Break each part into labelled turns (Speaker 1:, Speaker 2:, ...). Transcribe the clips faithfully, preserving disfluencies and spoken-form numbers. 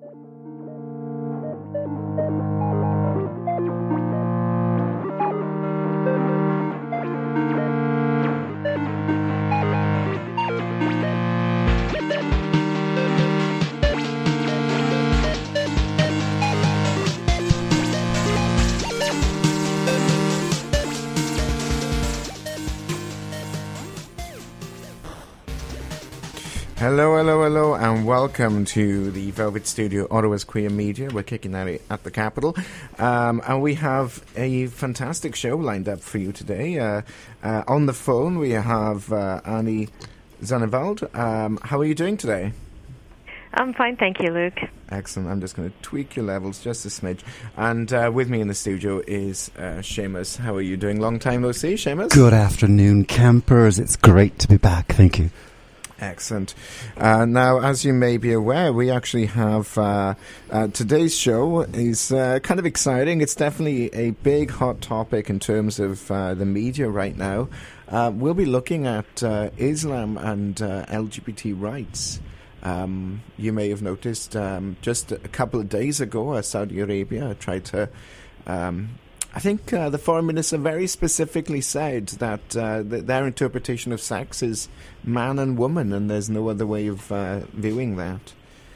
Speaker 1: Hello, hello, hello, and welcome to the Velvet Studio, Ottawa's Queer Media. We're kicking out at the Capitol, um, and we have a fantastic show lined up for you today. Uh, uh, on the phone, we have uh, Annie Zonneveld. Um, how are you doing today?
Speaker 2: I'm fine, thank you, Luke.
Speaker 1: Excellent. I'm just going to tweak your levels just a smidge. And uh, with me in the studio is uh, Seamus. How are you doing? Long time no see, Seamus.
Speaker 3: Good afternoon, campers. It's great to be back. Thank you.
Speaker 1: Excellent. Uh, now, as you may be aware, we actually have uh, uh, today's show is uh, kind of exciting. It's definitely a big hot topic in terms of uh, the media right now. Uh, we'll be looking at uh, Islam and uh, L G B T rights. Um, you may have noticed um, just a couple of days ago, uh, Saudi Arabia tried to... Um, I think uh, the foreign minister very specifically said that uh, th- their interpretation of sex is man and woman, and there's no other way of uh, viewing that.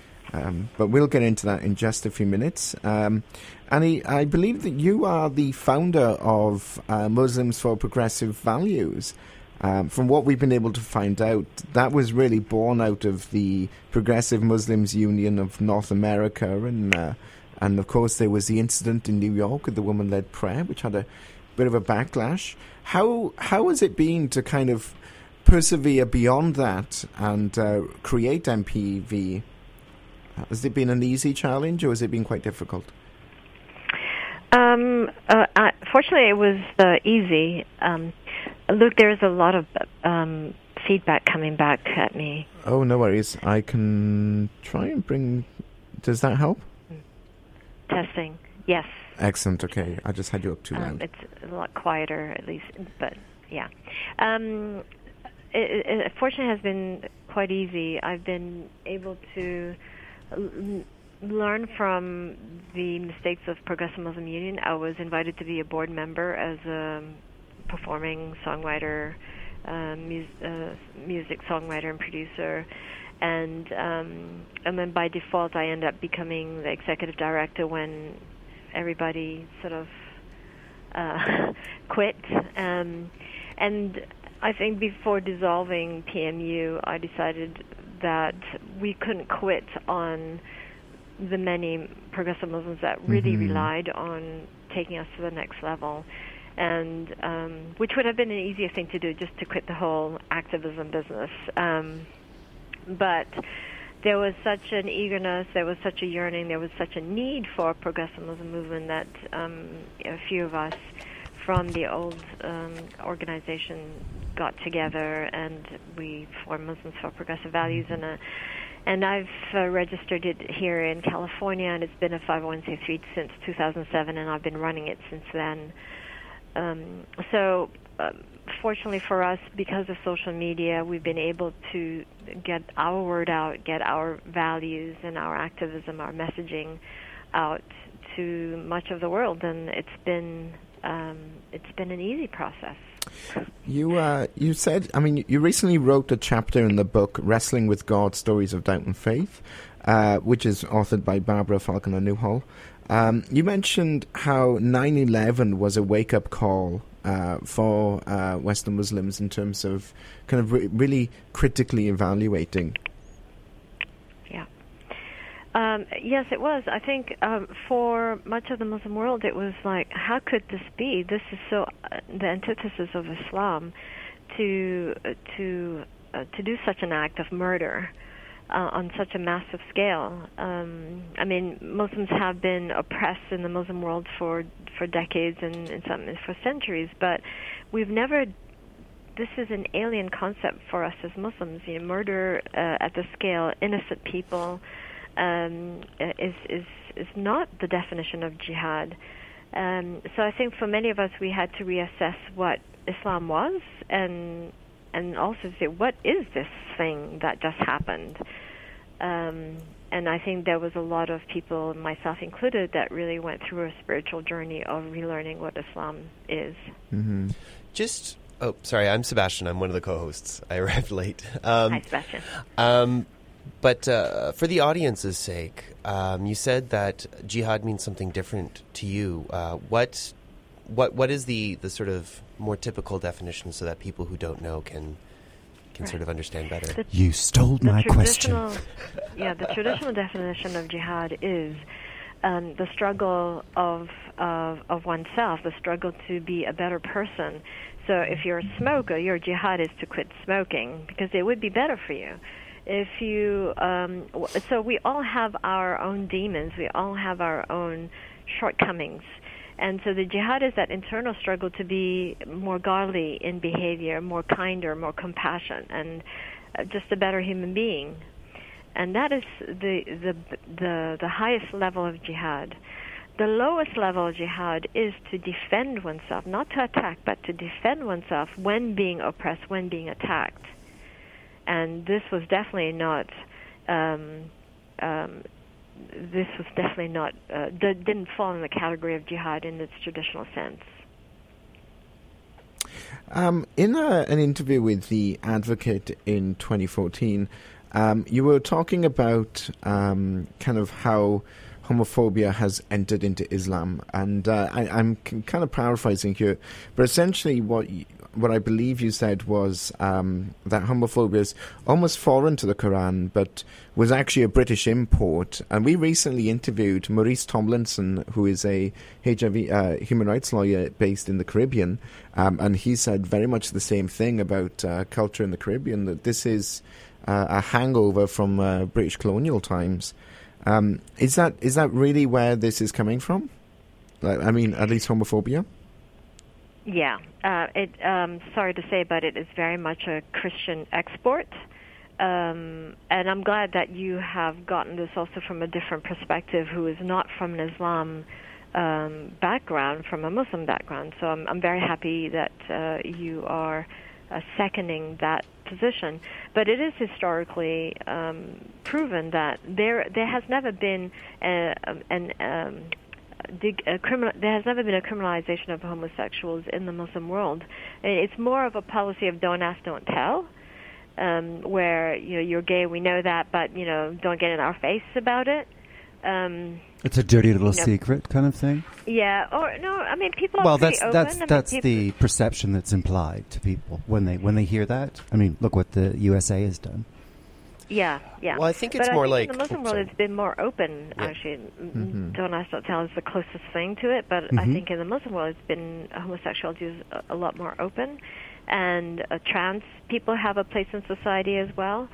Speaker 1: Um, but we'll get into that in just a few minutes. Um, Annie, I believe that you are the founder of uh, Muslims for Progressive Values. Um, from what we've been able to find out, that was really born out of the Progressive Muslims Union of North America, and uh, And, of course, there was the incident in New York with the woman-led prayer, which had a bit of a backlash. How how has it been to kind of persevere beyond that and uh, create M P V? Has it been an easy challenge, or has it been quite difficult?
Speaker 2: Um, uh, uh, fortunately, it was uh, easy. Um, Luke, there's a lot of um, feedback coming back at me.
Speaker 1: Oh, no worries. I can try and bring... Does that help?
Speaker 2: Testing, yes.
Speaker 1: Excellent, okay. I just had you up too loud.
Speaker 2: Um, it's a lot quieter, at least, but yeah. Um, it, it, fortunately, it has been quite easy. I've been able to l- learn from the mistakes of Progressive Muslim Union. I was invited to be a board member as a performing songwriter, uh, mu- uh, music songwriter and producer. And um, and then by default, I end up becoming the executive director when everybody sort of uh, quit. Um, and I think before dissolving P M U, I decided that we couldn't quit on the many progressive Muslims that really mm-hmm. relied on taking us to the next level. And um, which would have been an easier thing to do, just to quit the whole activism business. Um, But there was such an eagerness, there was such a yearning, there was such a need for a progressive Muslim movement that um, a few of us from the old um, organization got together, and we formed Muslims for Progressive Values. And uh, and I've uh, registered it here in California, and it's been a five oh one c three since two thousand seven, and I've been running it since then. Um, so... Uh, Fortunately for us, because of social media, we've been able to get our word out, get our values and our activism, our messaging out to much of the world, and it's been um, it's been an easy process.
Speaker 1: You uh, you said, I mean, you recently wrote a chapter in the book "Wrestling with God: Stories of Doubt and Faith," uh, which is authored by Barbara Falconer Newhall. Um, you mentioned how nine eleven was a wake-up call Uh, for uh, Western Muslims in terms of kind of re- really critically evaluating.
Speaker 2: Yeah. Um, yes, it was. I think um, for much of the Muslim world, it was like, how could this be? This is so uh, the antithesis of Islam to uh, to uh, to do such an act of murder uh, on such a massive scale. Um, I mean, Muslims have been oppressed in the Muslim world for for decades and in some for centuries, but we've never. This is an alien concept for us as Muslims. You know, murder uh, at the scale, innocent people, um, is is is not the definition of jihad. Um, so I think for many of us, we had to reassess what Islam was, and and also say, what is this thing that just happened? Um, and I think there was a lot of people, myself included, that really went through a spiritual journey of relearning what Islam is.
Speaker 1: Mm-hmm.
Speaker 4: Just, oh, sorry, I'm Sebastian. I'm one of the co-hosts. I arrived late. Um,
Speaker 2: Hi, Sebastian.
Speaker 4: Um, but uh, for the audience's sake, um, you said that jihad means something different to you. Uh, what, what, what is the, the sort of more typical definition so that people who don't know can can right. sort of understand better?
Speaker 2: The,
Speaker 3: you stole my question.
Speaker 2: Yeah, the traditional definition of jihad is um, the struggle of, of of oneself, the struggle to be a better person. So if you're a smoker, your jihad is to quit smoking because it would be better for you. If you, um, w- so we all have our own demons, we all have our own shortcomings. And so the jihad is that internal struggle to be more godly in behavior, more kinder, more compassionate, and uh, just a better human being. And that is the, the the the highest level of jihad. The lowest level of jihad is to defend oneself, not to attack, but to defend oneself when being oppressed, when being attacked. And this was definitely not... Um, um, This was definitely not, uh, d- didn't fall in the category of jihad in its traditional sense.
Speaker 1: Um, in a, an interview with The Advocate in twenty fourteen, um, you were talking about um, kind of how homophobia has entered into Islam. And uh, I, I'm c- kind of paraphrasing here, but essentially what y- what I believe you said was um, that homophobia is almost foreign to the Quran, but was actually a British import. And we recently interviewed Maurice Tomlinson, who is a H I V uh, human rights lawyer based in the Caribbean, um, and he said very much the same thing about uh, culture in the Caribbean, that this is uh, a hangover from uh, British colonial times. Um, is that is that really where this is coming from? Like, I mean, at least homophobia?
Speaker 2: Yeah, uh, it. Um, sorry to say, but it is very much a Christian export, um, and I'm glad that you have gotten this also from a different perspective, who is not from an Islam um, background, from a Muslim background. So I'm, I'm very happy that uh, you are uh, seconding that position. But it is historically um, proven that there there has never been a, an um, The, uh, criminal, there has never been a criminalization of homosexuals in the Muslim world. It's more of a policy of don't ask, don't tell, um, where you know you're gay, we know that, but you know don't get in our face about it. Um,
Speaker 3: it's a dirty little
Speaker 2: you know,
Speaker 3: secret kind of thing.
Speaker 2: Yeah, or no, I mean people are
Speaker 3: well,
Speaker 2: pretty
Speaker 3: that's
Speaker 2: open.
Speaker 3: that's
Speaker 2: I mean,
Speaker 3: that's
Speaker 2: people,
Speaker 3: the perception that's implied to people when they when they hear that. I mean, look what the U S A has done.
Speaker 2: Yeah, yeah.
Speaker 4: Well, I think it's
Speaker 2: but
Speaker 4: more
Speaker 2: I think
Speaker 4: like
Speaker 2: in the Muslim
Speaker 4: oh,
Speaker 2: world,
Speaker 4: sorry.
Speaker 2: it's been more open.
Speaker 4: Yeah.
Speaker 2: Actually,
Speaker 1: Mm-hmm.
Speaker 2: don't ask, don't tell is the closest thing to it. But
Speaker 3: Mm-hmm.
Speaker 2: I think in the Muslim world, it's been homosexuality is a, a lot more open, and uh, trans people have a place in society as well,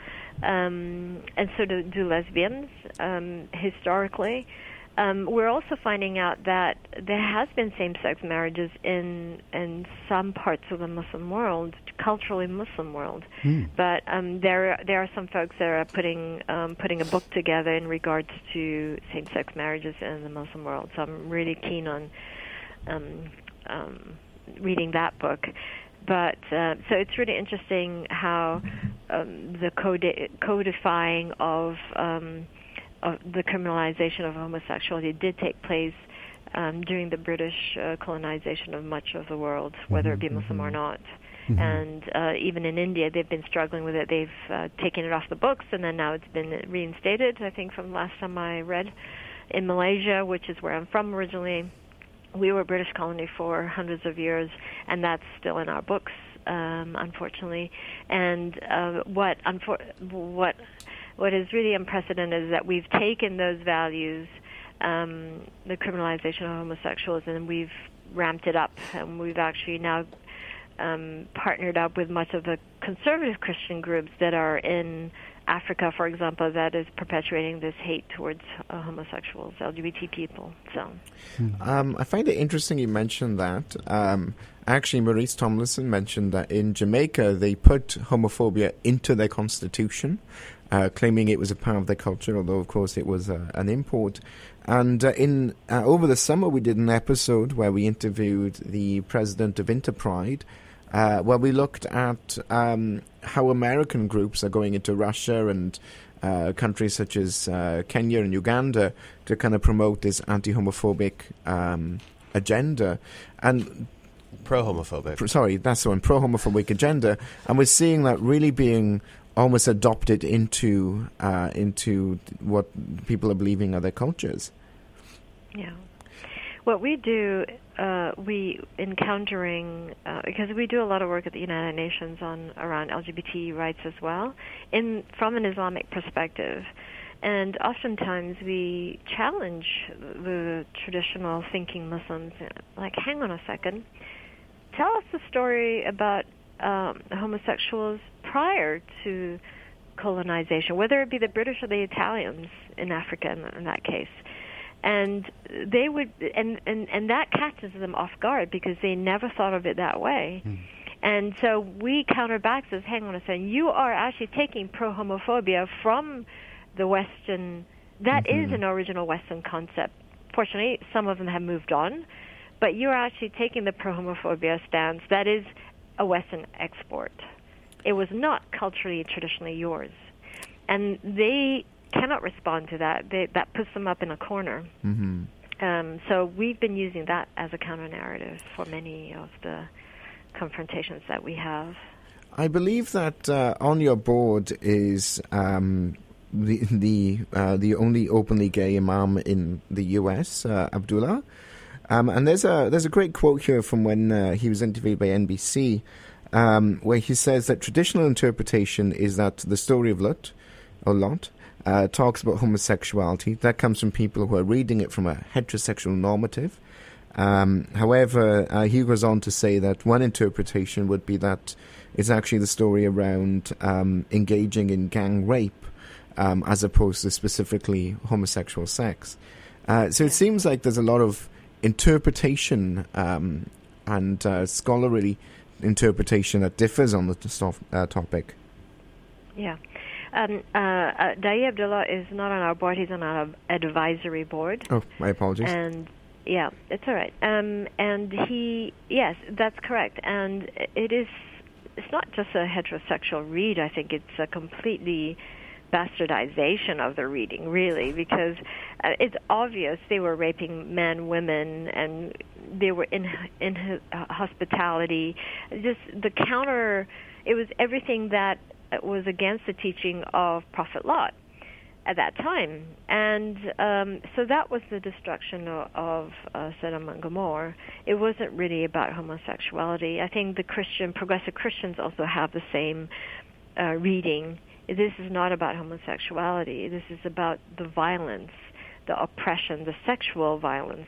Speaker 2: um, and so do, do lesbians um, historically. Um, we're also finding out that there has been same-sex marriages in in some parts of the Muslim world, culturally Muslim world.
Speaker 3: Mm.
Speaker 2: But um, there there are some folks that are putting um, putting a book together in regards to same-sex marriages in the Muslim world. So I'm really keen on um, um, reading that book. But uh, so it's really interesting how um, the codi- codifying of um, of the criminalization of homosexuality did take place um, during the British uh, colonization of much of the world, whether it be Muslim or not. Mm-hmm. And uh, even in India, they've been struggling with it. They've uh, taken it off the books, and then now it's been reinstated, I think, from last time I read. In Malaysia, which is where I'm from originally, we were a British colony for hundreds of years, and that's still in our books, um, unfortunately. And uh, what unfor- what... What is really unprecedented is that we've taken those values, um, the criminalization of homosexuals, and we've ramped it up. And we've actually now um, partnered up with much of the conservative Christian groups that are in Africa, for example, that is perpetuating this hate towards uh, homosexuals, L G B T people. So,
Speaker 1: um, I find it interesting you mentioned that. Um, actually, Maurice Tomlinson mentioned that in Jamaica they put homophobia into their constitution. Uh, claiming it was a part of their culture, although of course it was uh, an import. And uh, in uh, over the summer we did an episode where we interviewed the president of Interpride, uh, where we looked at um, how American groups are going into Russia and uh, countries such as uh, Kenya and Uganda to kind of promote this anti-homophobic um, agenda. And
Speaker 4: pro-homophobic.
Speaker 1: Pr- sorry, that's the one, pro-homophobic agenda. And we're seeing that really being almost adopted into uh, into what people are believing are their cultures.
Speaker 2: Yeah. What we do, uh, we encountering, uh, because we do a lot of work at the United Nations on around L G B T rights as well, in from an Islamic perspective. And oftentimes we challenge the traditional thinking Muslims, like, hang on a second, tell us the story about um, homosexuals prior to colonization, whether it be the British or the Italians in Africa in, in that case. And they would, and, and, and that catches them off guard because they never thought of it that way. Mm. And so we counter back, says, hang on a second, you are actually taking pro-homophobia from the Western, that mm-hmm. is an original Western concept. Fortunately, some of them have moved on, but you're actually taking the pro-homophobia stance. That is a Western export. It was not culturally, traditionally yours. And they cannot respond to that. They, that puts them up in a corner.
Speaker 1: Mm-hmm.
Speaker 2: Um, so we've been using that as a counter-narrative for many of the confrontations that we have.
Speaker 1: I believe that uh, on your board is um, the the uh, the only openly gay imam in the U S, uh, Abdullah. Um, and there's a there's a great quote here from when uh, he was interviewed by N B C, um, where he says that traditional interpretation is that the story of Lot, or Lot, uh, talks about homosexuality. That comes from people who are reading it from a heterosexual normative. Um, however, uh, he goes on to say that one interpretation would be that it's actually the story around um, engaging in gang rape, um, as opposed to specifically homosexual sex. Uh, so it seems like there's a lot of interpretation um, and uh, scholarly interpretation that differs on the t- uh, topic.
Speaker 2: Yeah. Um, uh, uh, Dai Abdullah is not on our board. He's on our advisory board.
Speaker 1: Oh, my apologies.
Speaker 2: And yeah, it's all right. Um, and he, yes, that's correct. And it is, it's not just a heterosexual read. I think it's a completely bastardization of the reading, really, because uh, it's obvious they were raping men, women, and they were in in uh, hospitality. Just the counter, it was everything that was against the teaching of Prophet Lot at that time. And um, so that was the destruction of, of uh, Sodom and Gomorrah. It wasn't really about homosexuality. I think the Christian, progressive Christians also have the same uh, reading. This is not about homosexuality. This is about the violence, the oppression, the sexual violence,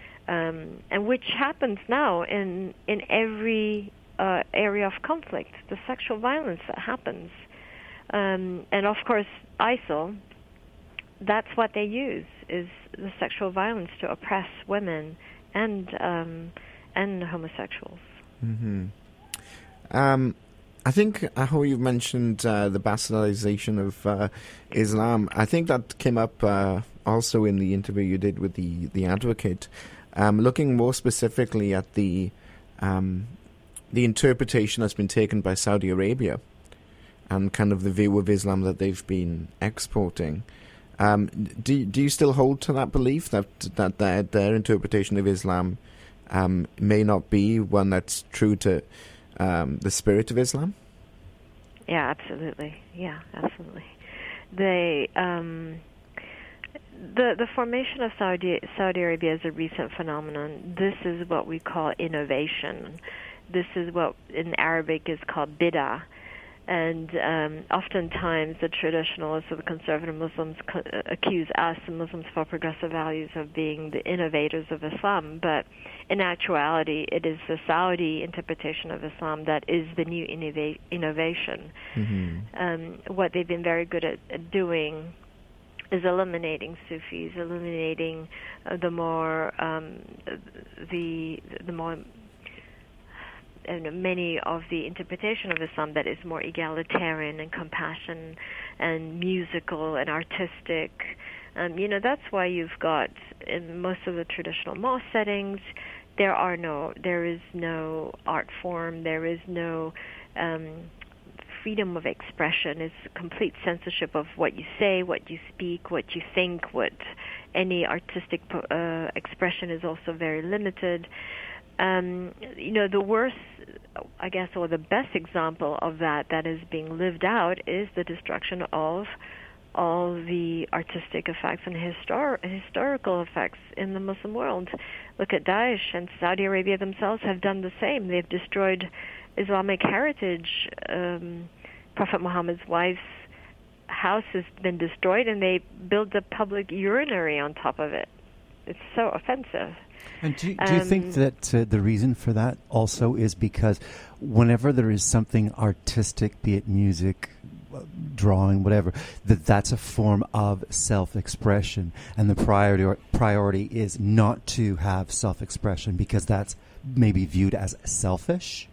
Speaker 2: um, and which happens now in in every uh, area of conflict, the sexual violence that happens. Um, and of course, I S I L, that's what they use, is the sexual violence to oppress women and um, and homosexuals.
Speaker 1: Mm-hmm. Um, I think uh, how you've mentioned uh, the bastardization of uh, Islam, I think that came up uh, also in the interview you did with the, the Advocate, um, looking more specifically at the um, the interpretation that's been taken by Saudi Arabia and kind of the view of Islam that they've been exporting. Um, do do you still hold to that belief that that their, their interpretation of Islam um, may not be one that's true to um, the spirit of Islam?
Speaker 2: Yeah, absolutely. Yeah, absolutely. They um, the the formation of Saudi Saudi Arabia is a recent phenomenon. This is what we call innovation. This is what in Arabic is called bid'ah. And um, oftentimes the traditionalists or the conservative Muslims co- accuse us, the Muslims for progressive values, of being the innovators of Islam. But in actuality, it is the Saudi interpretation of Islam that is the new innova- innovation. Mm-hmm. Um, what they've been very good at, at doing is eliminating Sufis, eliminating uh, the more um, the the more and many of the interpretation of Islam that is more egalitarian and compassion and musical and artistic. Um, you know, that's why you've got in most of the traditional mosque settings, there are no, there is no art form, there is no um, freedom of expression. It's complete censorship of what you say, what you speak, what you think. What any artistic uh, expression is also very limited. Um, you know, the worst, I guess, or the best example of that that is being lived out is the destruction of all the artistic effects and histor- historical effects in the Muslim world. Look at Daesh, and Saudi Arabia themselves have done the same. They've destroyed Islamic heritage. Um, Prophet Muhammad's wife's house has been destroyed, and they built a public urinary on top of it. It's so offensive.
Speaker 3: And do, do you
Speaker 2: Um,
Speaker 3: think that uh, the reason for that also is because whenever there is something artistic, be it music, drawing, whatever, that that's a form of self-expression, and the priority priority is not to have self-expression because that's maybe viewed as selfish?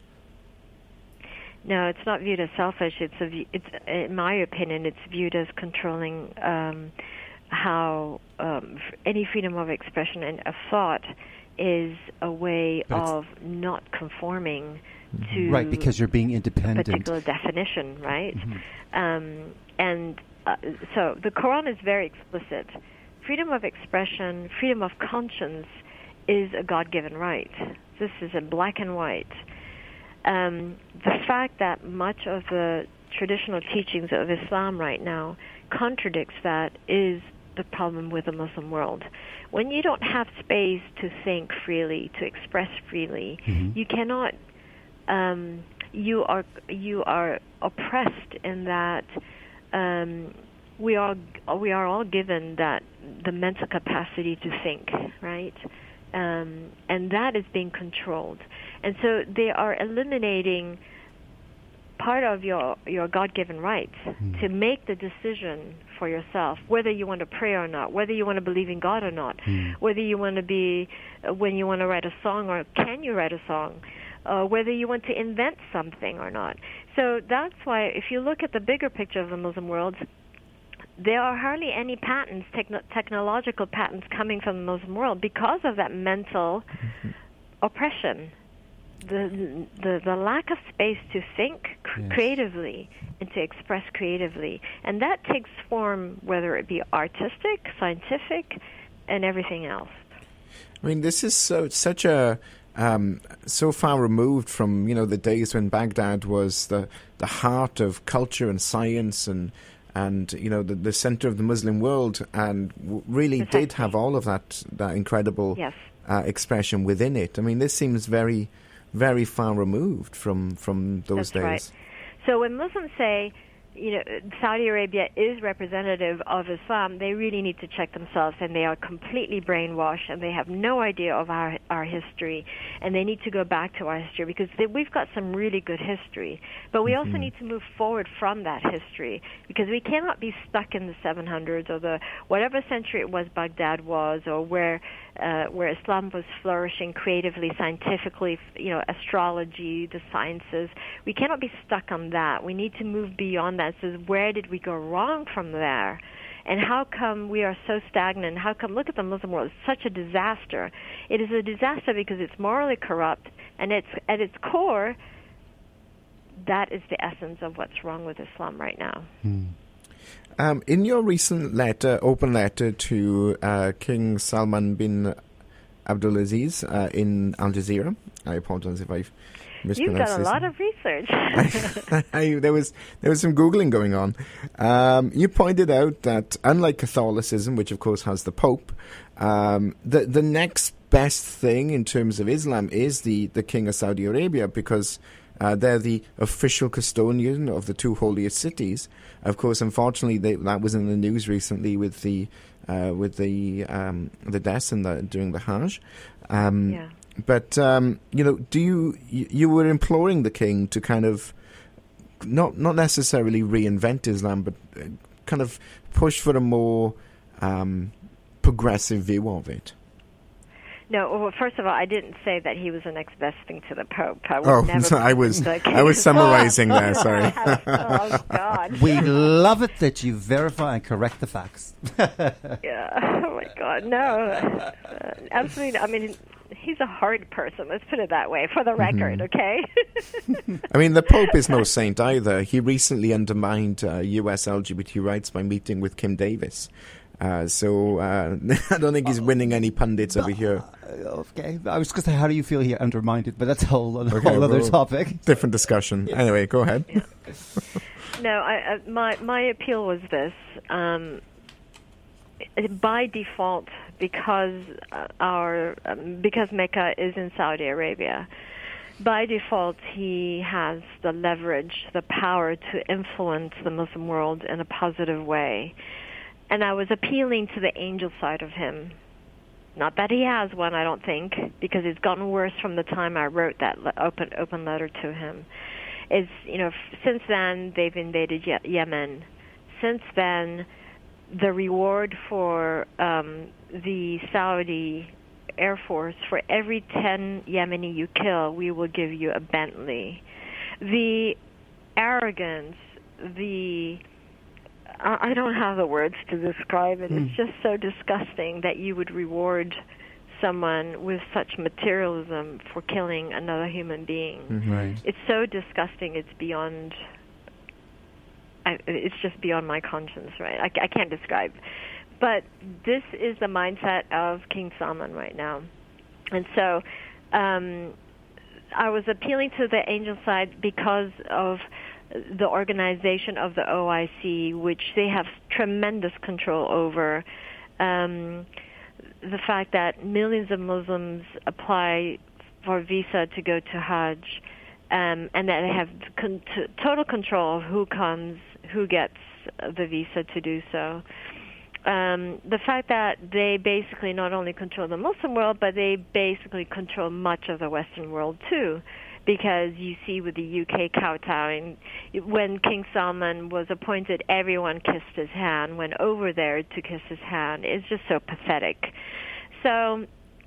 Speaker 2: No, it's not viewed as selfish. It's a, view- it's in my opinion, it's viewed as controlling um, how um, f- any freedom of expression and of thought is a way
Speaker 3: But it's-
Speaker 2: of not conforming to
Speaker 3: Right, because you're being
Speaker 2: a
Speaker 3: independent.
Speaker 2: particular definition, right?
Speaker 3: Mhm.
Speaker 2: Um, and uh, so the Quran is very explicit. Freedom of expression, freedom of conscience is a God-given right. This is in black and white. Um, the fact that much of the traditional teachings of Islam right now contradicts that is the problem with the Muslim world. When you don't have space to think freely, to express freely,
Speaker 3: Mhm.
Speaker 2: you cannot. Um, you are you are oppressed in that um, we are we are all given that the mental capacity to think, right? Um, and that is being controlled, and so they are eliminating part of your your God-given rights
Speaker 3: Mm.
Speaker 2: to make the decision for yourself, whether you want to pray or not, whether you want to believe in God or not,
Speaker 3: Mm.
Speaker 2: whether you want to be uh, when you want to write a song or can you write a song. Uh, whether you want to invent something or not. So that's why, if you look at the bigger picture of the Muslim world, there are hardly any patents, techno- technological patents coming from the Muslim world because of that mental
Speaker 1: Mm-hmm.
Speaker 2: oppression, the, the the lack of space to think cr-
Speaker 3: Yes.
Speaker 2: creatively and to express creatively, and that takes form whether it be artistic, scientific, and everything else.
Speaker 1: I mean, this is so such a um, so far removed from, you know, the days when Baghdad was the the heart of culture and science and and you know the the center of the Muslim world, and w- really did
Speaker 2: Exactly.
Speaker 1: have all of that that incredible
Speaker 2: Yes.
Speaker 1: uh, expression within it. I mean, this seems very very far removed from from those
Speaker 2: That's
Speaker 1: days.
Speaker 2: right. So when Muslims say, you know, Saudi Arabia is representative of Islam, they really need to check themselves, and they are completely brainwashed, and they have no idea of our our history, and they need to go back to our history because they, we've got some really good history, but we also
Speaker 1: Mhm.
Speaker 2: need to move forward from that history because we cannot be stuck in the seven hundreds or the whatever century it was Baghdad was, or where uh, where Islam was flourishing creatively, scientifically, you know, astrology, the sciences. We cannot be stuck on that. We need to move beyond that. So where did we go wrong from there? And how come we are so stagnant? How come, look at the Muslim world, it's such a disaster. It is a disaster because it's morally corrupt, and it's at its core, that is the essence of what's wrong with Islam right now.
Speaker 3: Mm.
Speaker 1: Um, in your recent letter, open letter to uh, King Salman bin Abdulaziz uh, in Al Jazeera, I apologize if I've
Speaker 2: You've
Speaker 1: mispronounced
Speaker 2: done a
Speaker 1: this.
Speaker 2: lot of research.
Speaker 1: I, there was there was some googling going on. Um, you pointed out that unlike Catholicism, which of course has the Pope, um, the the next best thing in terms of Islam is the, the King of Saudi Arabia, because uh, they're the official custodian of the two holiest cities. Of course, unfortunately, they, that was in the news recently with the uh, with the um, the deaths in the, during the Hajj. Um,
Speaker 2: Yeah.
Speaker 1: But um, you know, do you, you you were imploring the king to kind of not not necessarily reinvent Islam, but uh, kind of push for a more um, progressive view of it?
Speaker 2: No, well, first of all, I didn't say that he was the next best thing to the Pope. I would
Speaker 1: Oh,
Speaker 2: never
Speaker 1: so I was
Speaker 2: the
Speaker 1: I was summarizing there. Sorry.
Speaker 2: Oh God.
Speaker 3: We love it that you verify and correct the facts.
Speaker 2: Yeah. Oh my God. No. Uh, absolutely. I mean, he's a hard person. Let's put it that way, for the record.
Speaker 1: Mm-hmm.
Speaker 2: Okay.
Speaker 1: I mean, the Pope is no saint either. He recently undermined uh, U S L G B T rights by meeting with Kim Davis. Uh, so uh, I don't think he's winning any pundits over here.
Speaker 3: Uh, okay, I was going to say, how do you feel he undermined it? But that's a whole, a
Speaker 1: Okay,
Speaker 3: whole other
Speaker 1: well,
Speaker 3: topic.
Speaker 1: Different discussion. Yeah. Anyway, go ahead.
Speaker 2: Yeah. No, I, I, my my appeal was this: um, by default, because uh, our um, because Mecca is in Saudi Arabia. By default, he has the leverage, the power to influence the Muslim world in a positive way. And I was appealing to the angel side of him. Not that he has one, I don't think, because it's gotten worse from the time I wrote that le- open open letter to him. It's, you know, f- since then they've invaded Ye- Yemen. Since then, the reward for um, the Saudi Air Force, for every ten Yemeni you kill, we will give you a Bentley. The arrogance, the I don't have the words to describe it. Mm. It's just so disgusting that you would reward someone with such materialism for killing another human being.
Speaker 3: Mm-hmm. Right.
Speaker 2: It's so disgusting. It's beyond. I, it's just beyond my conscience, right? I, I can't describe. But this is the mindset of King Salman right now, and so um, I was appealing to the angel side because of the organization of the O I C, which they have tremendous control over, um, the fact that millions of Muslims apply for visa to go to Hajj, um, and that they have con- t- total control of who comes, who gets the visa to do so. Um, the fact that they basically not only control the Muslim world, but they basically control much of the Western world too. Because you see with the U K kowtowing, when King Salman was appointed, everyone kissed his hand, went over there to kiss his hand. It's just so pathetic. So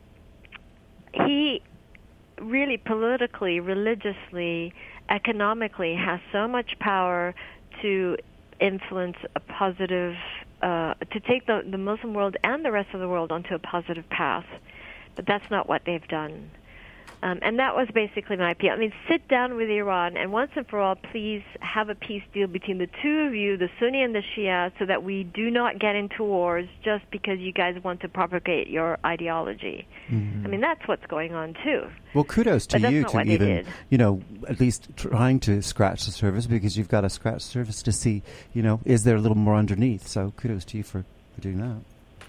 Speaker 2: he really politically, religiously, economically has so much power to influence a positive, uh, to take the, the Muslim world and the rest of the world onto a positive path. But that's not what they've done. Um, and that was basically my appeal. I mean, sit down with Iran and once and for all, please have a peace deal between the two of you, the Sunni and the Shia, so that we do not get into wars just because you guys want to propagate your ideology. Mm-hmm. I mean, that's what's going on, too.
Speaker 3: Well, kudos to
Speaker 2: but
Speaker 3: you to even, you know, at least trying to scratch the surface, because you've got to scratch the surface to see, you know, is there a little more underneath? So kudos to you for, for doing that.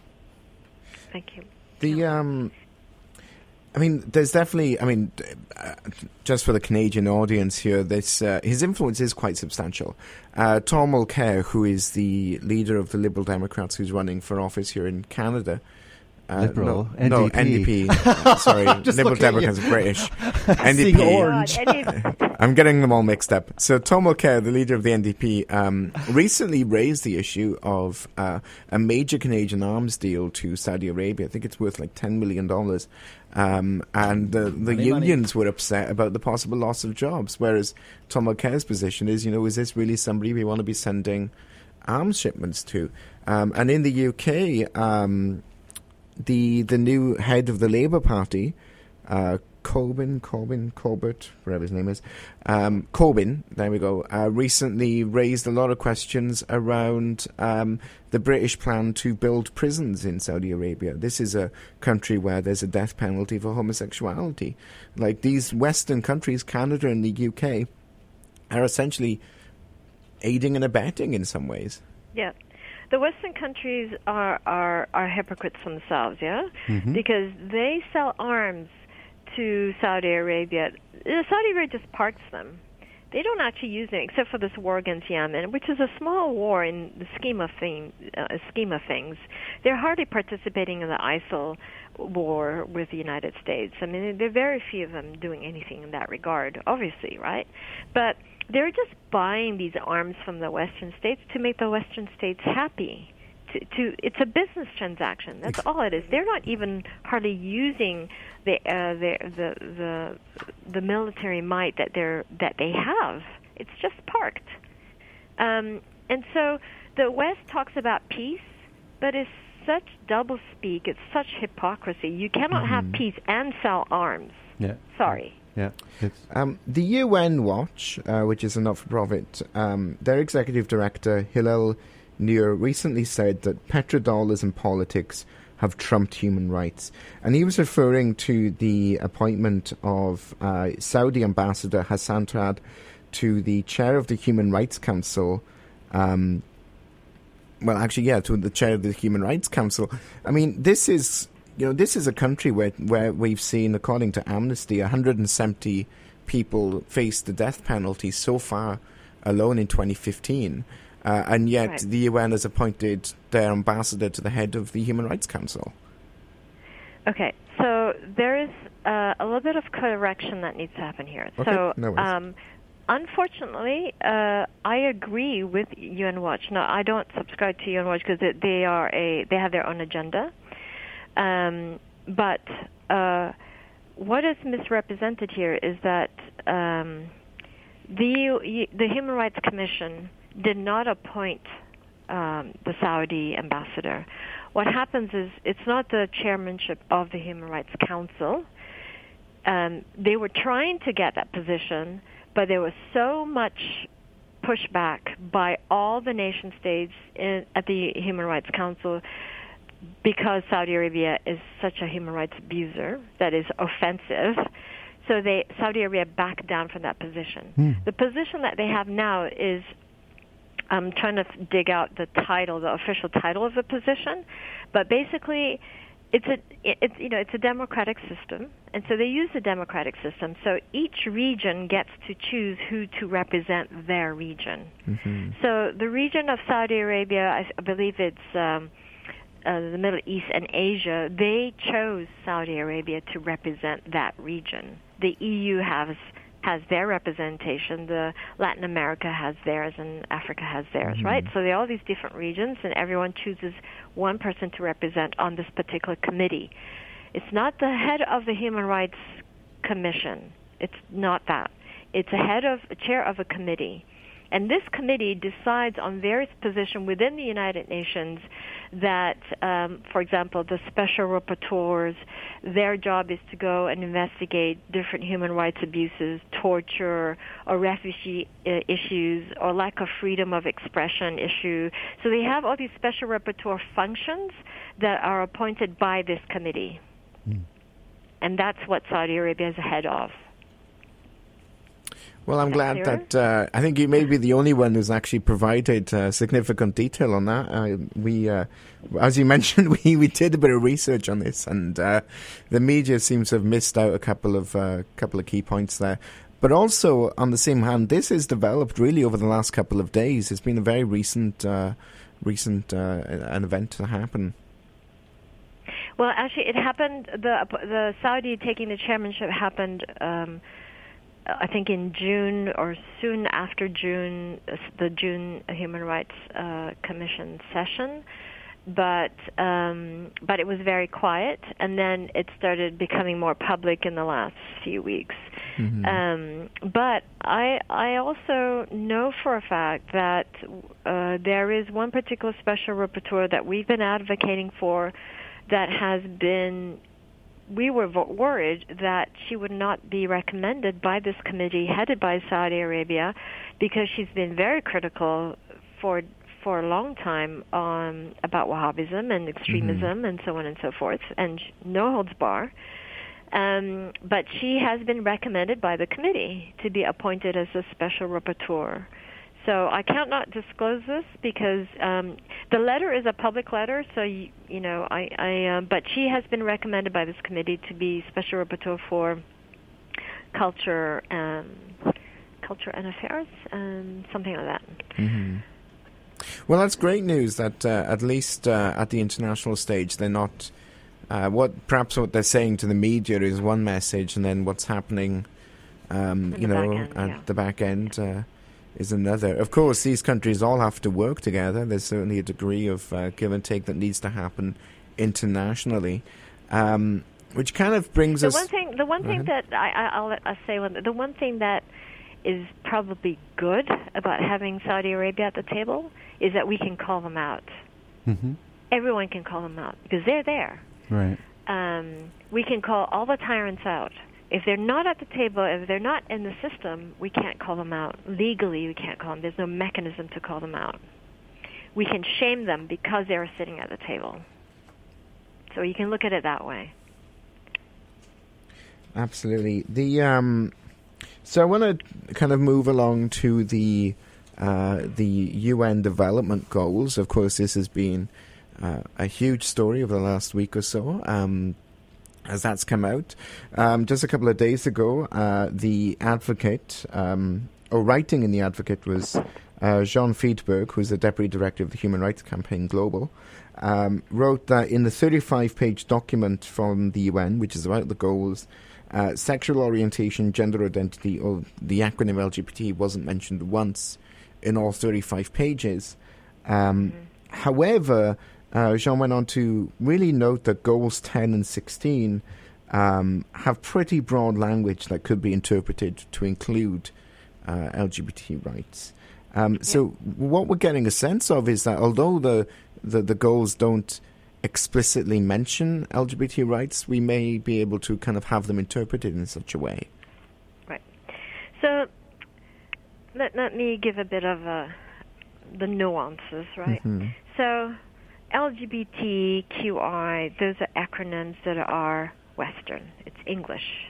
Speaker 2: Thank you.
Speaker 1: The, um... I mean, there's definitely, I mean, uh, just for the Canadian audience here, this uh, his influence is quite substantial. Uh, Tom Mulcair, who is the leader of the Liberal Democrats who's running for office here in Canada. Uh,
Speaker 3: Liberal?
Speaker 1: No, no, N D P. uh, sorry, Liberal Democrats are British. N D P.
Speaker 3: Orange.
Speaker 1: I'm getting them all mixed up. So Tom Mulcair, the leader of the N D P, um, recently raised the issue of uh, a major Canadian arms deal to Saudi Arabia. I think it's worth like ten million dollars. Um, and the, the
Speaker 3: money,
Speaker 1: unions
Speaker 3: money.
Speaker 1: were upset about the possible loss of jobs, whereas Tom Mulcair's position is, you know, is this really somebody we want to be sending arms shipments to? Um, and in the U K, um, the the new head of the Labour Party, uh, Corbyn, Corbyn, Corbett, whatever his name is, um, Corbyn, there we go, uh, recently raised a lot of questions around um, the British plan to build prisons in Saudi Arabia. This is a country where there's a death penalty for homosexuality. Like, these Western countries, Canada and the U K, are essentially aiding and abetting in some ways.
Speaker 2: Yeah. The Western countries are, are, are hypocrites themselves, yeah?
Speaker 3: Mm-hmm.
Speaker 2: Because they sell arms to Saudi Arabia. Saudi Arabia just parts them. They don't actually use them, except for this war against Yemen, which is a small war in the scheme of thing, uh, scheme of things. They're hardly participating in the ISIL war with the United States. I mean, there are very few of them doing anything in that regard, obviously, right? But they're just buying these arms from the Western states to make the Western states happy, to, to it's a business transaction. That's all it is. They're not even hardly using the uh, the, the the the military might that they're that they have. It's just parked. Um, and so the West talks about peace, but it's such doublespeak. It's such hypocrisy. You cannot mm-hmm. have peace and sell arms.
Speaker 3: Yeah.
Speaker 2: Sorry.
Speaker 3: Yeah.
Speaker 1: Um, the U N Watch, uh, which is a not-for-profit, um, their executive director, Hillel Nur, recently said that petrodollars and politics have trumped human rights. And he was referring to the appointment of uh, Saudi Ambassador Hassan Trad to the chair of the Human Rights Council. Um, well, actually, yeah, to the chair of the Human Rights Council. I mean, this is... You know, this is a country where, where we've seen, according to Amnesty, one hundred seventy people face the death penalty so far alone in twenty fifteen. Uh, and yet right. the U N has appointed their ambassador to the head of the Human Rights Council.
Speaker 2: Okay, so there is uh, a little bit of correction that needs to happen here.
Speaker 1: Okay,
Speaker 2: so,
Speaker 1: no worries. Um,
Speaker 2: unfortunately, uh, I agree with U N Watch. No, I don't subscribe to U N Watch because they are a they have their own agenda. Um, but uh, what is misrepresented here is that um, the the Human Rights Commission did not appoint um, the Saudi ambassador. What happens is it's not the chairmanship of the Human Rights Council. Um, they were trying to get that position, but there was so much pushback by all the nation states in, at the Human Rights Council, because Saudi Arabia is such a human rights abuser that is offensive. So they Saudi Arabia backed down from that position. Mm. The position that they have now is, I'm trying to dig out the title, the official title of the position, but basically it's a it's you know it's a democratic system, and so they use the democratic system. So each region gets to choose who to represent their region. Mm-hmm. So the region of Saudi Arabia, I, I believe it's um, Uh, the Middle East and Asia, they chose Saudi Arabia to represent that region. The E U has has their representation. The Latin America has theirs, and Africa has theirs, mm-hmm. right? So there are all these different regions, and everyone chooses one person to represent on this particular committee. It's not the head of the Human Rights Commission. It's not that. It's a head of a chair of a committee. And this committee decides on various positions within the United Nations that, um, for example, the special rapporteurs, their job is to go and investigate different human rights abuses, torture, or refugee uh, issues, or lack of freedom of expression issue. So they have all these special rapporteur functions that are appointed by this committee. Mm. And that's what Saudi Arabia is the head of.
Speaker 1: Well, I'm glad that uh, I think you may be the only one who's actually provided uh, significant detail on that. Uh, we, uh, as you mentioned, we, we did a bit of research on this, and uh, the media seems to have missed out a couple of uh, couple of key points there. But also, on the same hand, this has developed really over the last couple of days. It's been a very recent, uh, recent uh, an event to happen.
Speaker 2: Well, actually, it happened. The the Saudi taking the chairmanship happened. Um, I think in June or soon after June, the June Human Rights uh, Commission session, but um, but it was very quiet, and then it started becoming more public in the last few weeks. Mm-hmm. Um, but I I also know for a fact that uh, there is one particular special rapporteur that we've been advocating for that has been. We were worried that she would not be recommended by this committee headed by Saudi Arabia, because she's been very critical for for a long time um, about Wahhabism and extremism mm-hmm. and so on and so forth, and no holds bar. Um, but she has been recommended by the committee to be appointed as a special rapporteur. So I can't not disclose this because um, the letter is a public letter. So you, you know, I, I uh, but she has been recommended by this committee to be special rapporteur for culture, um, culture and affairs, um, something like that.
Speaker 1: Mm-hmm. Well, that's great news. That uh, at least uh, at the international stage, they're not. Uh, what perhaps what they're saying to the media is one message, and then what's happening, um, you
Speaker 2: the
Speaker 1: know,
Speaker 2: end,
Speaker 1: at
Speaker 2: yeah.
Speaker 1: the back end. Uh, is another. Of course, these countries all have to work together. There's certainly a degree of uh, give and take that needs to happen internationally, um, which kind of brings
Speaker 2: the
Speaker 1: us.
Speaker 2: One thing, the one thing
Speaker 1: uh-huh.
Speaker 2: that I, I, I'll, I'll say, one, the one thing that is probably good about having Saudi Arabia at the table is that we can call them out.
Speaker 3: Mm-hmm.
Speaker 2: Everyone can call them out because they're there.
Speaker 3: Right.
Speaker 2: Um, we can call all the tyrants out. If they're not at the table, if they're not in the system, we can't call them out. Legally, we can't call them. There's no mechanism to call them out. We can shame them because they're sitting at the table. So you can look at it that way.
Speaker 1: Absolutely. The um, so I want to kind of move along to the uh, the U N Development Goals. Of course, this has been uh, a huge story over the last week or so. Um, as that's come out. Um, just a couple of days ago, uh, the Advocate, um, or writing in the Advocate was uh, Jean Friedberg, who's the Deputy Director of the Human Rights Campaign Global, um, wrote that in the thirty-five page document from the U N, which is about the goals, uh, sexual orientation, gender identity, or the acronym L G B T wasn't mentioned once in all thirty-five pages. Um, mm-hmm. However, Uh, Jean went on to really note that goals ten and sixteen um, have pretty broad language that could be interpreted to include uh, L G B T rights. Um, yeah. So what we're getting a sense of is that although the, the, the goals don't explicitly mention L G B T rights, we may be able to kind of have them interpreted in such a way.
Speaker 2: Right. So let, let me give a bit of uh, the nuances, right? Mm-hmm. So L G B T Q I, those are acronyms that are Western. It's English.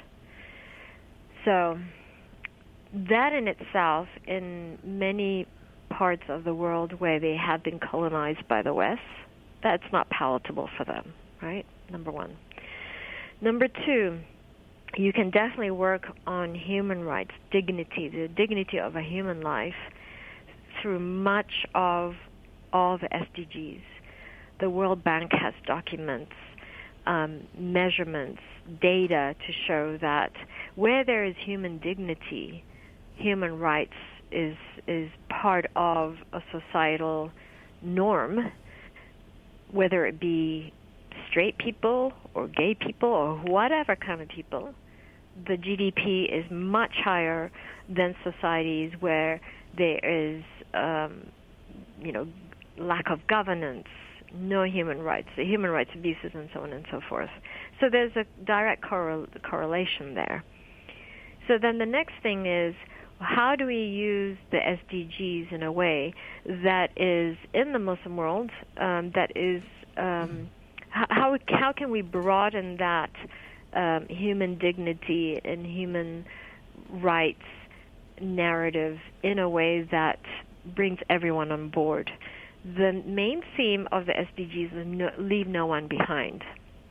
Speaker 2: So that in itself, in many parts of the world where they have been colonized by the West, that's not palatable for them, right? Number one. Number two, you can definitely work on human rights, dignity, the dignity of a human life through much of all the S D Gs. The World Bank has documents, um, measurements, data to show that where there is human dignity, human rights is is part of a societal norm, whether it be straight people or gay people or whatever kind of people. The G D P is much higher than societies where there is, um, you know, lack of governance, no human rights, the human rights abuses, and so on and so forth. So there's a direct correl- correlation there. So then the next thing is, how do we use the S D Gs in a way that is in the Muslim world, um, that is, um, how, how can we broaden that um, human dignity and human rights narrative in a way that brings everyone on board? The main theme of the S D Gs is no, leave no one behind.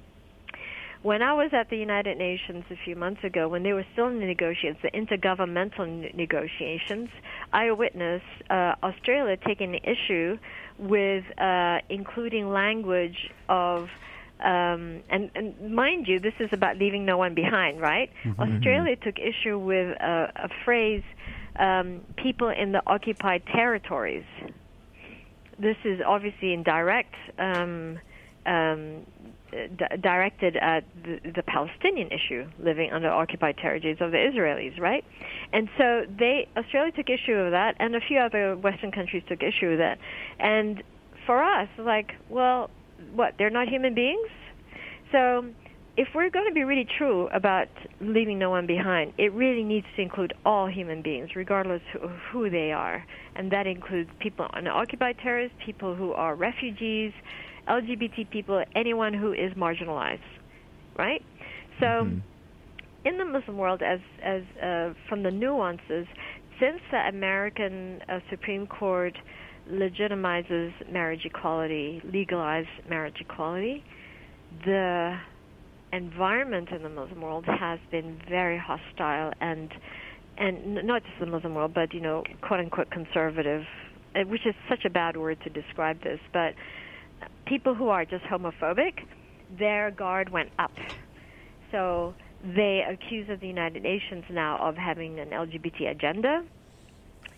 Speaker 2: When I was at the United Nations a few months ago, when they were still in the negotiations, the intergovernmental ne- negotiations, I witnessed uh, Australia taking the issue with uh, including language of, um, and, and mind you, this is about leaving no one behind, right? Mm-hmm. Australia took issue with a, a phrase, um, people in the occupied territories. This is obviously in direct, um, um, d- directed at the, the Palestinian issue, living under occupied territories of the Israelis, right? And so they, Australia took issue with that, and a few other Western countries took issue with that. And for us, like, well, what, they're not human beings? So if we're going to be really true about leaving no one behind, it really needs to include all human beings, regardless of who they are. And that includes people on occupied territories, people who are refugees, L G B T people, anyone who is marginalized, right? So mm-hmm. in the Muslim world, as, as uh, from the nuances, since the American uh, Supreme Court legitimizes marriage equality, legalized marriage equality, the environment in the Muslim world has been very hostile, and and not just the Muslim world, but, you know, quote-unquote conservative, which is such a bad word to describe this, but people who are just homophobic, their guard went up. So they accuse of the United Nations now of having an L G B T agenda,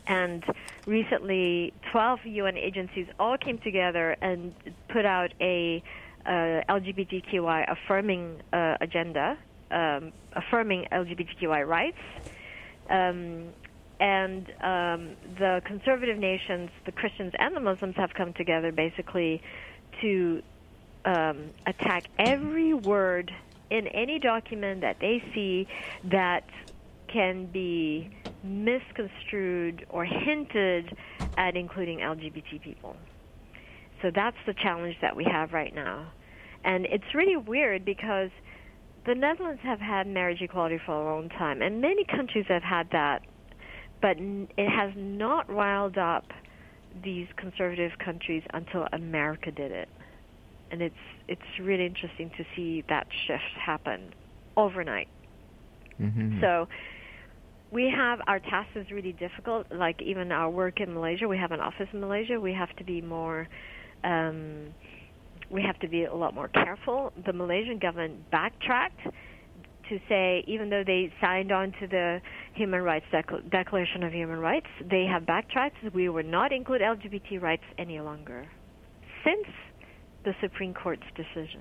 Speaker 2: And recently, twelve U N agencies all came together and put out a uh, L G B T Q I affirming uh, agenda, um, affirming L G B T Q I rights. Um, and um, the conservative nations, the Christians and the Muslims, have come together basically to um, attack every word in any document that they see that can be misconstrued or hinted at including L G B T people. So that's the challenge that we have right now. And it's really weird because the Netherlands have had marriage equality for a long time, and many countries have had that, but it has not riled up these conservative countries until America did it. And it's it's really interesting to see that shift happen overnight. Mm-hmm. So we have, our task is really difficult, like even our work in Malaysia. We have an office in Malaysia. We have to be more, um, we have to be a lot more careful. The Malaysian government backtracked to say, even though they signed on to the Human Rights Dec- Declaration of Human Rights, they have backtracked. We will not include L G B T rights any longer since the Supreme Court's decision.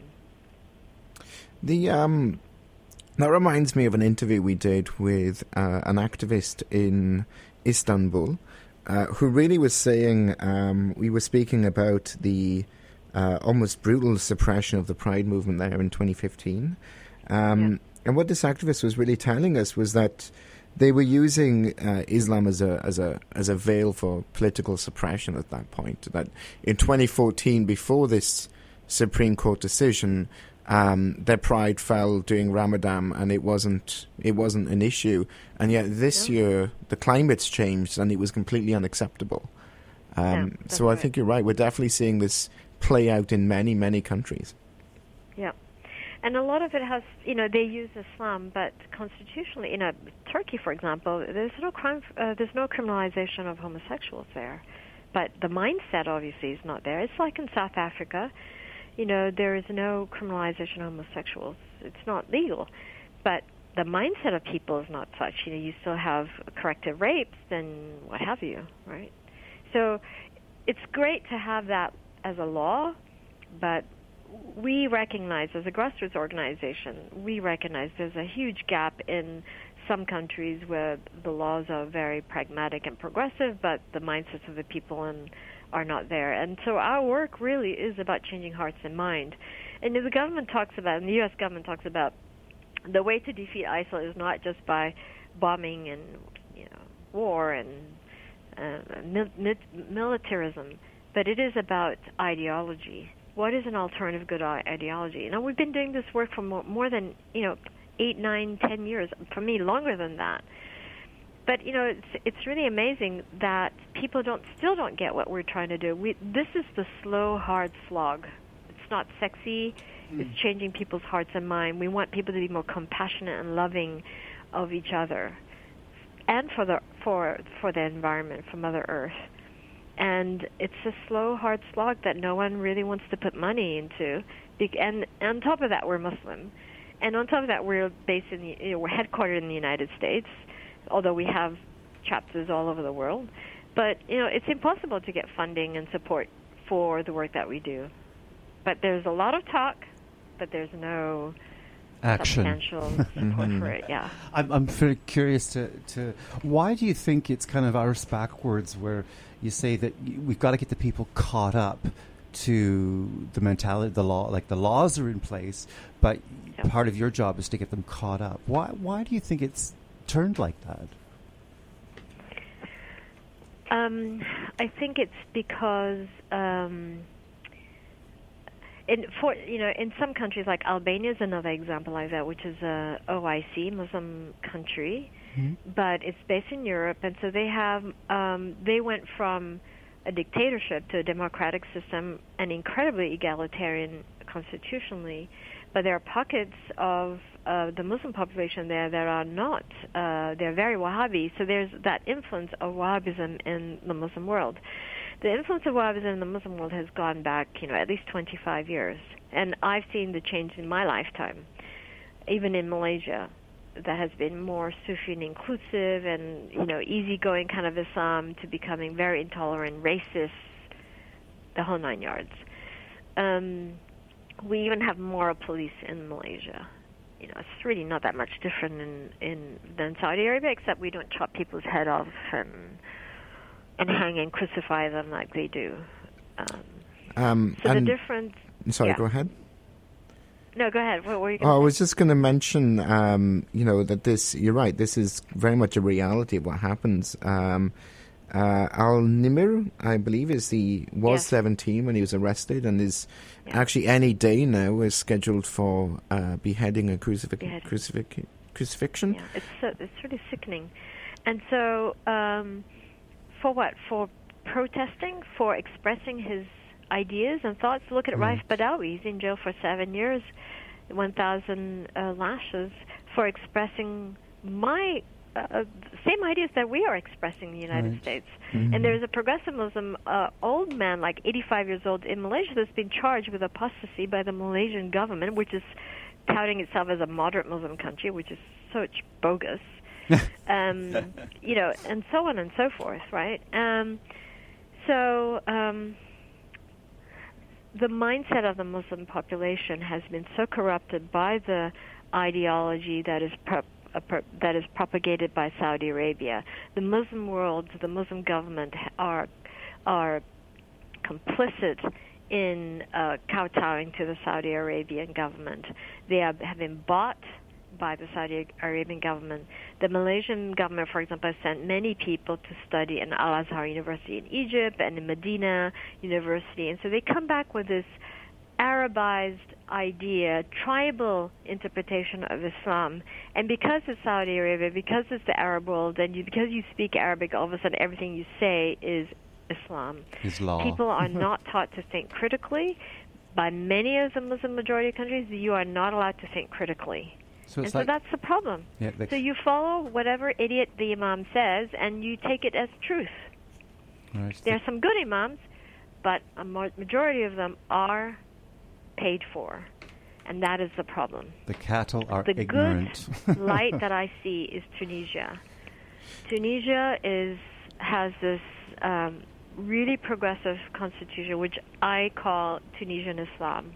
Speaker 1: The um, that reminds me of an interview we did with uh, an activist in Istanbul, uh, who really was saying, um, we were speaking about the uh, almost brutal suppression of the Pride movement there in twenty fifteen. Um, yeah. And what this activist was really telling us was that they were using uh, Islam as a as a as a veil for political suppression at that point. That in twenty fourteen, before this Supreme Court decision, um, their pride fell during Ramadan, and it wasn't it wasn't an issue. And yet this yeah. year, the climate's changed, and it was completely unacceptable. Um, yeah, so I right. think you're right. We're definitely seeing this play out in many many countries.
Speaker 2: Yeah. And a lot of it has, you know, they use Islam, but constitutionally, in a Turkey, for example, there's no crime, uh, there's no criminalization of homosexuals there, but the mindset obviously is not there. It's like in South Africa, you know, there is no criminalization of homosexuals. It's not legal, but the mindset of people is not such. You know, you still have corrective rapes and what have you, right? So it's great to have that as a law, but we recognize, as a grassroots organization, we recognize there's a huge gap in some countries where the laws are very pragmatic and progressive, but the mindsets of the people in, are not there. And so our work really is about changing hearts and mind. And the government talks about, and the U S government talks about, the way to defeat ISIL is not just by bombing and, you know, war and uh, mil- mil- militarism, but it is about ideology. What is an alternative good ideology? Now, we've been doing this work for more, more than, you know, eight, nine, ten years. For me, longer than that. But, you know, it's it's really amazing that people don't still don't get what we're trying to do. We, this is the slow, hard slog. It's not sexy. Mm. It's changing people's hearts and minds. We want people to be more compassionate and loving of each other and for the for for the environment, for Mother Earth. And it's a slow, hard slog that no one really wants to put money into. And on top of that, we're Muslim. And on top of that, we're based in the, you know, we're headquartered in the United States, although we have chapters all over the world. But, you know, it's impossible to get funding and support for the work that we do. But there's a lot of talk, but there's no
Speaker 3: action.
Speaker 2: Substantial support for it, yeah.
Speaker 3: I'm, I'm very curious to, to, why do you think it's kind of arse backwards where you say that we've got to get the people caught up to the mentality, the law, like the laws are in place, but yep. part of your job is to get them caught up. Why, why do you think it's turned like that?
Speaker 2: Um, I think it's because um, in for you know in some countries like Albania is another example like that, which is a O I C Muslim country, mm-hmm. but it's based in Europe, and so they have um, they went from a dictatorship to a democratic system and incredibly egalitarian constitutionally, but there are pockets of uh, the Muslim population there that are not. Uh, they're very Wahhabi, so there's that influence of Wahhabism in the Muslim world. The influence of Wahhabism in the Muslim world has gone back, you know, at least twenty-five years, and I've seen the change in my lifetime, even in Malaysia. that has been more Sufi and inclusive and, you know, easygoing kind of Islam to becoming very intolerant, racist, the whole nine yards. Um, we even have moral police in Malaysia. You know, it's really not that much different in, in than Saudi Arabia, except we don't chop people's head off and and hang and crucify them like they do. Um,
Speaker 1: um,
Speaker 2: so the difference...
Speaker 1: Sorry,
Speaker 2: yeah.
Speaker 1: go ahead.
Speaker 2: No, go ahead. What were you going
Speaker 1: oh,
Speaker 2: to
Speaker 1: I was just going to mention, um, you know, that this, you're right, this is very much a reality of what happens. Um, uh, Al-Nimr, I believe, is the was
Speaker 2: yes.
Speaker 1: seventeen when he was arrested, and is
Speaker 2: yeah.
Speaker 1: actually any day now is scheduled for uh, beheading and crucif-
Speaker 2: beheading.
Speaker 1: crucif- crucifixion.
Speaker 2: Yeah, it's, uh, it's really sickening. And so, um, for what? For protesting, for expressing his ideas and thoughts. Look at mm. Raif Badawi. He's in jail for seven years, one thousand uh, lashes, for expressing my uh, same ideas that we are expressing in the United
Speaker 3: right.
Speaker 2: States.
Speaker 1: Mm-hmm.
Speaker 2: And there's a progressive Muslim uh, old man, like eighty-five years old, in Malaysia that's been charged with apostasy by the Malaysian government, which is touting itself as a moderate Muslim country, which is such bogus. um, you know, and so on and so forth, right? Um, so... Um, the mindset of the Muslim population has been so corrupted by the ideology that is pro- uh, pro- that is propagated by Saudi Arabia. The Muslim world, the Muslim government are are complicit in uh, kowtowing to the Saudi Arabian government. They are, have been bought by the Saudi Arabian government. The Malaysian government, for example, has sent many people to study in Al-Azhar University in Egypt and in Medina University. And so they come back with this Arabized idea, tribal interpretation of Islam. And because it's Saudi Arabia, because it's the Arab world, and you, because you speak Arabic, all of a sudden everything you say is Islam.
Speaker 3: Islam.
Speaker 2: People are not taught to think critically. By many of the Muslim majority countries, you are not allowed to think critically.
Speaker 3: So
Speaker 2: and
Speaker 3: it's
Speaker 2: so
Speaker 3: like,
Speaker 2: that's the problem.
Speaker 3: yeah, the
Speaker 2: So you follow whatever idiot the imam says, and you take it as truth.
Speaker 3: right,
Speaker 2: There are some good imams, but a ma- majority of them are paid for, and that is the problem.
Speaker 3: the cattle are
Speaker 2: The
Speaker 3: ignorant.
Speaker 2: good light that I see is Tunisia. Tunisia is has this um, really progressive constitution, which I call Tunisian Islam.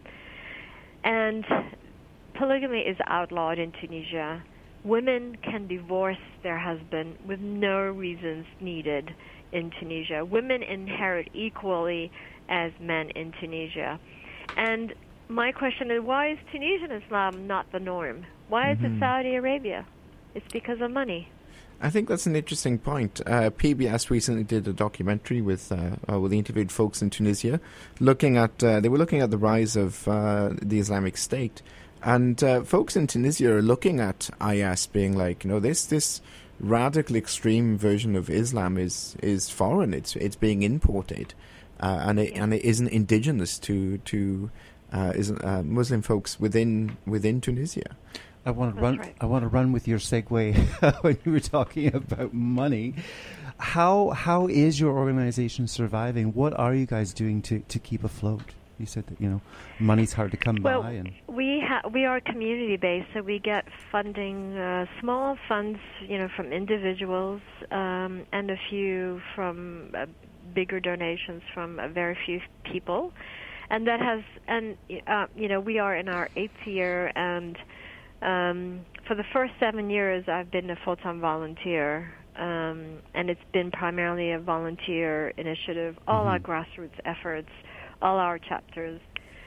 Speaker 2: And polygamy is outlawed in Tunisia. Women can divorce their husband with no reasons needed in Tunisia. Women inherit equally as men in Tunisia. And my question is, why is Tunisian Islam not the norm? Why is
Speaker 1: Mm-hmm.
Speaker 2: it Saudi Arabia? It's because of money.
Speaker 1: I think that's an interesting point. Uh, P B S recently did a documentary with uh, uh, with interviewed folks in Tunisia, looking at uh, they were looking at the rise of uh, the Islamic State, and uh, folks in Tunisia are looking at I S being like, you know, this this radical extreme version of Islam is is foreign. It's it's being imported, uh, and it
Speaker 2: Yeah.
Speaker 1: and it isn't indigenous to to uh, is, uh, Muslim folks within within Tunisia.
Speaker 3: I want to
Speaker 2: That's
Speaker 3: run.
Speaker 2: right.
Speaker 3: I want to run with your segue when you were talking about money. How how is your organization surviving? What are you guys doing to, to keep afloat? You said that you know money's hard to come
Speaker 2: Well,
Speaker 3: by, and
Speaker 2: we ha- we are community based, so we get funding, uh, small funds, you know, from individuals, um, and a few from uh, bigger donations from uh, very few people, and that has and uh, you know we are in our eighth year, and um, for the first seven years I've been a full-time volunteer. Um, and it's been primarily a volunteer initiative, all
Speaker 3: Mm-hmm.
Speaker 2: our grassroots efforts, all our chapters.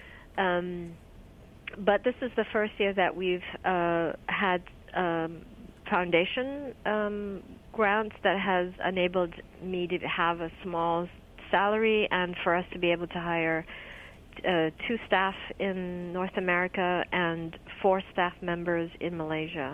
Speaker 2: Um, but this is the first year that we've uh, had um, foundation um, grants that has enabled me to have a small salary and for us to be able to hire uh, two staff in North America and four staff members in Malaysia.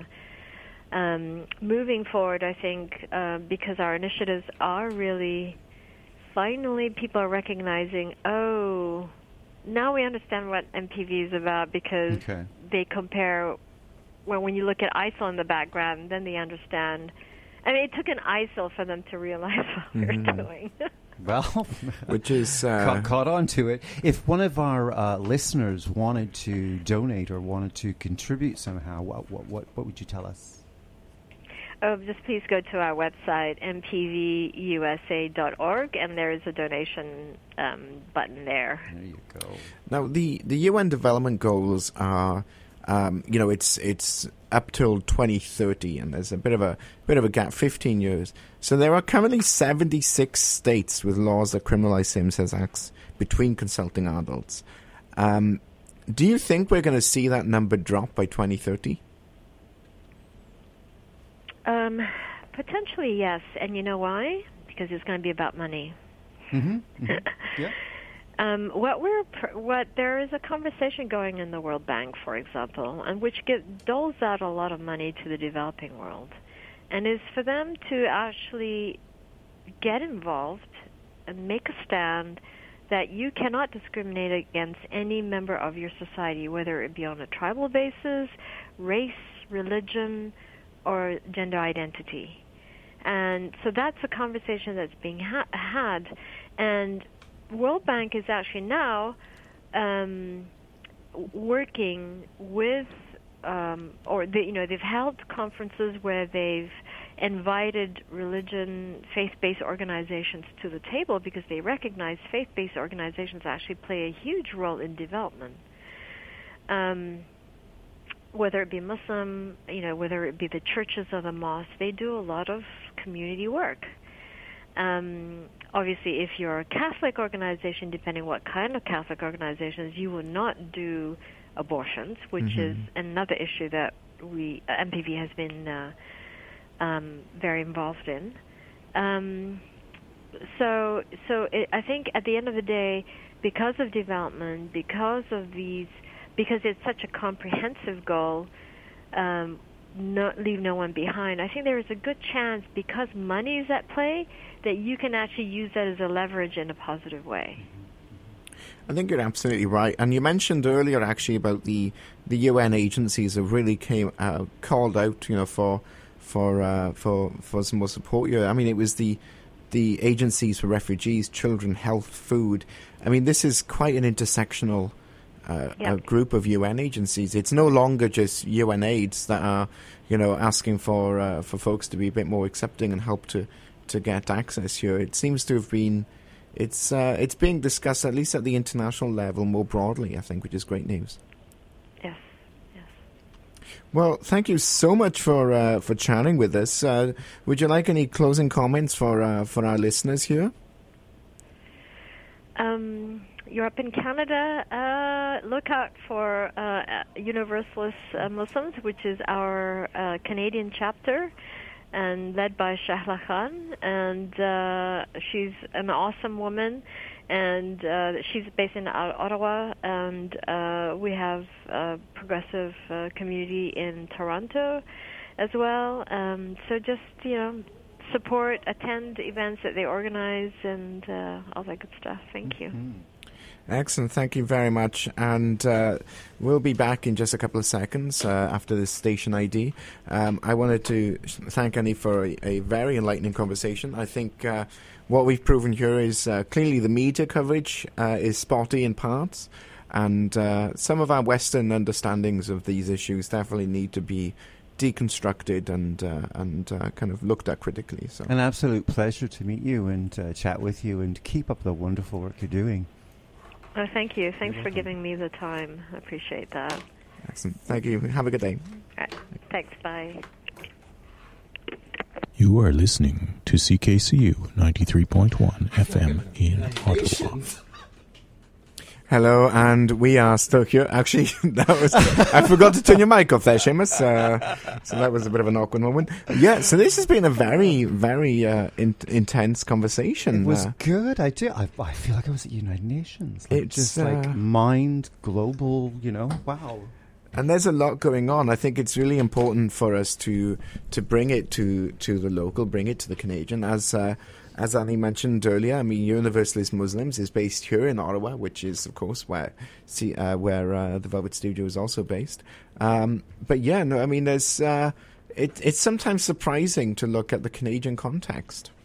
Speaker 2: Um, moving forward, I think, uh, because our initiatives are really, finally people are recognizing, oh, now we understand what M P V is about, because
Speaker 3: Okay.
Speaker 2: they compare, well, when you look at I S I L in the background, then they understand. I mean, it took an I S I L for them to realize what we
Speaker 1: Mhm.
Speaker 2: were doing.
Speaker 3: well,
Speaker 1: Which is uh,
Speaker 3: caught, caught on to it. If one of our uh, listeners wanted to donate or wanted to contribute somehow, what what what, what would you tell us?
Speaker 2: Oh, just please go to our website, m p v u s a dot org, and there is a donation um, button there.
Speaker 3: There you go.
Speaker 1: Now, the, the U N Development Goals are, um, you know, it's it's up till twenty thirty, and there's a bit of a bit of a gap, fifteen years. So there are currently seventy-six states with laws that criminalize same-sex acts between consulting adults. Um, do you think we're going to see that number drop by twenty thirty?
Speaker 2: Um, potentially, yes. And you know why? Because it's going to be about money.
Speaker 3: Mm-hmm. Mm-hmm. Yeah.
Speaker 2: Um, what we're pr- what there is a conversation going in the World Bank, for example, and which get, doles out a lot of money to the developing world, and is for them to actually get involved and make a stand that you cannot discriminate against any member of your society, whether it be on a tribal basis, race, religion, or gender identity. And so that's a conversation that's being ha- had. And World Bank is actually now um, working with, um, or they, you know, they've held conferences where they've invited religion, faith-based organizations to the table because they recognize faith-based organizations actually play a huge role in development. Um, whether it be Muslim, you know, whether it be the churches or the mosques, they do a lot of community work. Um, obviously, if you're a Catholic organization, depending what kind of Catholic organizations, you will not do abortions, which mm-hmm. is another issue that we uh, M P V has been uh, um, very involved in. Um, so, so it, I think at the end of the day, because of development, because of these, because it's such a comprehensive goal, um, not leave no one behind. I think there is a good chance, because money is at play, that you can actually use that as a leverage in a positive way.
Speaker 1: I think you're absolutely right. And you mentioned earlier, actually, about the the U N agencies that really came uh, called out, you know, for for uh, for for some more support here. I mean, it was the the agencies for refugees, children, health, food. I mean, this is quite an intersectional Uh, yep. a group of U N agencies. It's no longer just U N AIDS that are, you know, asking for uh, for folks to be a bit more accepting and help to, to get access here. It seems to have been, it's uh, it's being discussed at least at the international level more broadly, I think, which is great news.
Speaker 2: Yes, yes.
Speaker 1: Well, thank you so much for uh, for chatting with us. Uh, would you like any closing comments for uh, for our listeners here?
Speaker 2: Um. You're up in Canada, uh, look out for uh, Universalist uh, Muslims, which is our uh, Canadian chapter, and led by Shahla Khan. And uh, she's an awesome woman, and uh, she's based in Ottawa. And uh, we have a progressive uh, community in Toronto as well. Um, so just, you know, support, attend events that they organize, and uh, all that good stuff. Thank you.
Speaker 3: Mm-hmm.
Speaker 1: Excellent. Thank you very much. And uh, we'll be back in just a couple of seconds uh, after this station I D. Um, I wanted to thank Annie for a, a very enlightening conversation. I think uh, what we've proven here is uh, clearly the media coverage uh, is spotty in parts, and uh, some of our Western understandings of these issues definitely need to be deconstructed and uh, and uh, kind of looked at critically. So,
Speaker 3: an absolute pleasure to meet you and uh, chat with you, and keep up the wonderful work you're doing.
Speaker 2: Oh, thank you. Thanks for giving me the time. I appreciate that.
Speaker 1: Excellent. Thank you. Have a good day.
Speaker 2: All right. Thanks. Bye.
Speaker 5: You are listening to C K C U ninety-three point one F M in Ottawa.
Speaker 1: Hello, and we are still here. Actually, that was I forgot to turn your mic off there, Seamus. Uh, so that was a bit of an awkward moment. Yeah, so this has been a very, very uh, in- intense conversation.
Speaker 3: It was
Speaker 1: uh,
Speaker 3: good. I do. I, I feel like I was at United Nations. Like,
Speaker 1: it's
Speaker 3: just
Speaker 1: uh,
Speaker 3: like mind, global. You know, wow.
Speaker 1: And there's a lot going on. I think it's really important for us to to bring it to, to the local, bring it to the Canadian. As uh, as Annie mentioned earlier, I mean, Universalist Muslims is based here in Ottawa, which is, of course, where see, uh, where uh, the Velvet Studio is also based. Um, but yeah, no, I mean, there's uh, it, it's sometimes surprising to look at the Canadian context.